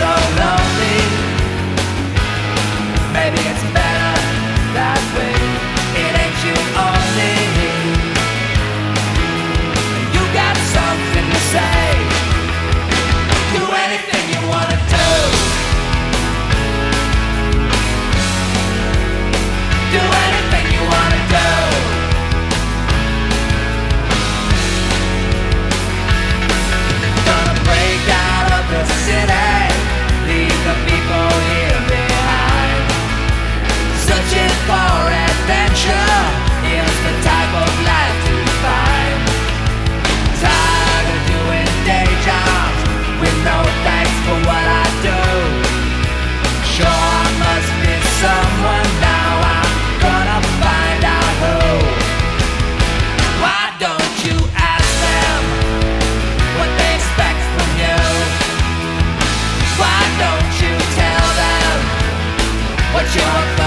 so lonely. Maybe it's better that way. It ain't you only. You got something to say. Do anything you wanna do. Do anything you wanna do. Gonna break out of the city, leave the people here behind. Searching for adventure is the type of life to find. Tired of doing day jobs with no thanks for what I do. Sure, I must be someone now. I'm gonna find out who. Why don't you ask them what they expect from you? Why don't you tell them what you're